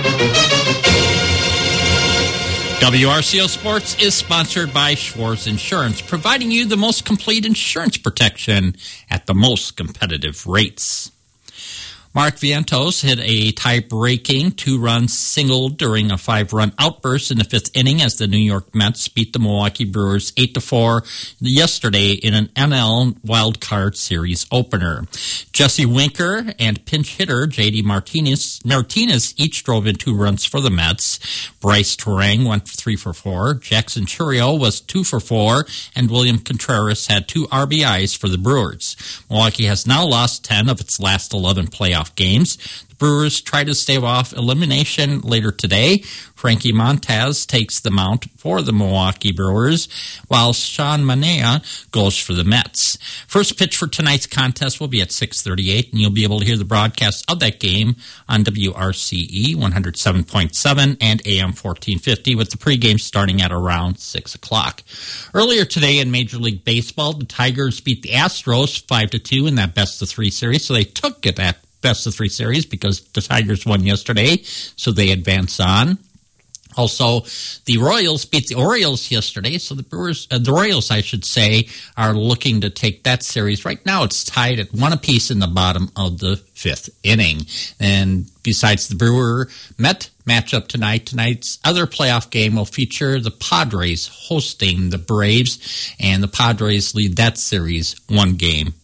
WRCO Sports is sponsored by Schwartz Insurance, providing you the most complete insurance protection at the most competitive rates. Mark Vientos hit a tie-breaking 2-run single during a 5-run outburst in the 5th inning as the New York Mets beat the Milwaukee Brewers 8-4 yesterday in an NL Wild Card Series opener. Jesse Winker and pinch hitter J.D. Martinez each drove in 2 runs for the Mets. Bryce Terang went 3 for 4. Jackson Chourio was 2 for 4, and William Contreras had 2 RBIs for the Brewers. Milwaukee has now lost 10 of its last 11 playoff games. The Brewers try to stave off elimination later today. Frankie Montas takes the mount for the Milwaukee Brewers, while Sean Manaea goes for the Mets. First pitch for tonight's contest will be at 6:38, and you'll be able to hear the broadcast of that game on WRCE 107.7 and AM 1450, with the pregame starting at around 6 o'clock. Earlier today in Major League Baseball, the Tigers beat the Astros 5-2 in that best-of-3 series, so they took it at best-of-3 series because the Tigers won yesterday, so they advance on. Also, the Royals beat the Orioles yesterday, so the Royals, I should say, are looking to take that series. Right now, it's tied at 1 apiece in the bottom of the 5th inning. And besides the Brewer-Met matchup tonight, tonight's other playoff game will feature the Padres hosting the Braves, and the Padres lead that series 1-0.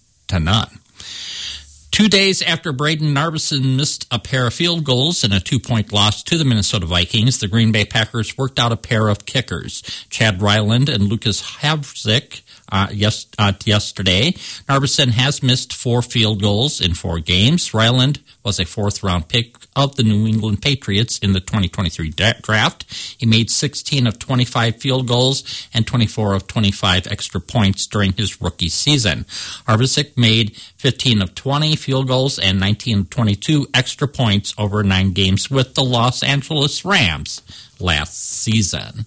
2 days after Braden Narveson missed a pair of field goals in a 2-point loss to the Minnesota Vikings, the Green Bay Packers worked out a pair of kickers, Chad Ryland and Lucas Havzik, yesterday. Narveson has missed 4 field goals in 4 games. Ryland was a 4th-round pick of the New England Patriots in the 2023 draft. He made 16 of 25 field goals and 24 of 25 extra points during his rookie season. Havzik made 15 of 20 field goals and 19 of 22 extra points over 9 games with the Los Angeles Rams last season.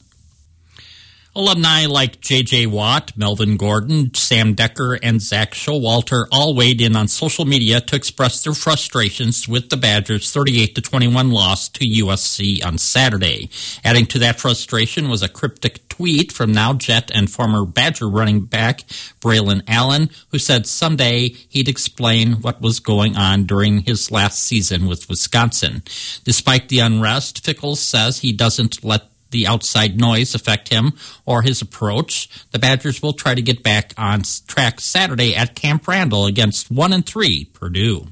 Alumni like J.J. Watt, Melvin Gordon, Sam Decker, and Zach Showalter all weighed in on social media to express their frustrations with the Badgers' 38-21 loss to USC on Saturday. Adding to that frustration was a cryptic tweet from now Jet and former Badger running back Braylon Allen, who said someday he'd explain what was going on during his last season with Wisconsin. Despite the unrest, Fickles says he doesn't let the outside noise affect him or his approach. The Badgers will try to get back on track Saturday at Camp Randall against 1-3 Purdue.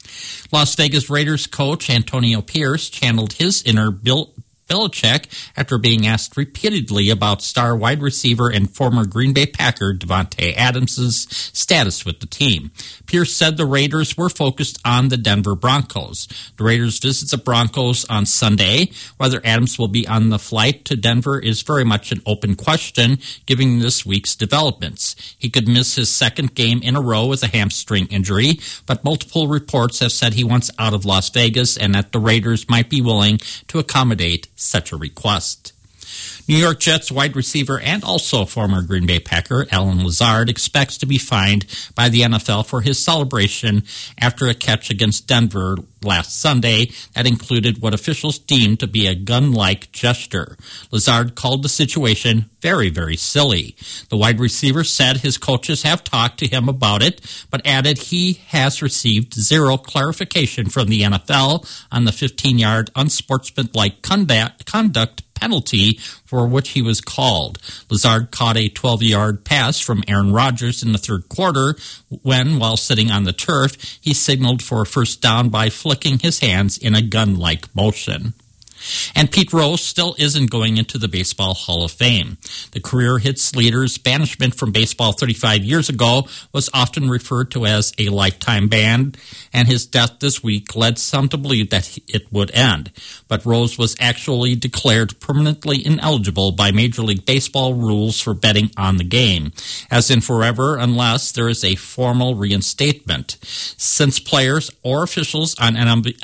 Las Vegas Raiders coach Antonio Pierce channeled his inner Bill Belichick after being asked repeatedly about star wide receiver and former Green Bay Packer Davante Adams' status with the team. Pierce said the Raiders were focused on the Denver Broncos. The Raiders visit the Broncos on Sunday. Whether Adams will be on the flight to Denver is very much an open question, given this week's developments. He could miss his 2nd game in a row with a hamstring injury, but multiple reports have said he wants out of Las Vegas and that the Raiders might be willing to accommodate such a request. New York Jets wide receiver and also former Green Bay Packer Allen Lazard expects to be fined by the NFL for his celebration after a catch against Denver last Sunday that included what officials deemed to be a gun-like gesture. Lazard called the situation very, very silly. The wide receiver said his coaches have talked to him about it, but added he has received zero clarification from the NFL on the 15-yard unsportsmanlike conduct penalty for which he was called. Lazard caught a 12-yard pass from Aaron Rodgers in the 3rd quarter when, while sitting on the turf, he signaled for a first down by flicking his hands in a gun-like motion. And Pete Rose still isn't going into the Baseball Hall of Fame. The career hits leader's banishment from baseball 35 years ago was often referred to as a lifetime ban, and his death this week led some to believe that it would end. But Rose was actually declared permanently ineligible by Major League Baseball rules for betting on the game, as in forever unless there is a formal reinstatement. Since players or officials on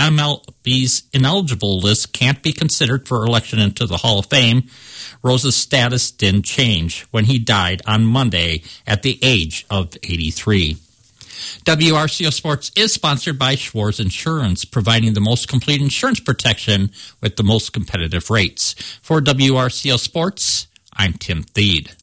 MLB's ineligible list can't be considered for election into the Hall of Fame, Rose's status didn't change when he died on Monday at the age of 83. WRCO Sports is sponsored by Schwartz Insurance, providing the most complete insurance protection with the most competitive rates. For WRCO Sports, I'm Tim Thede.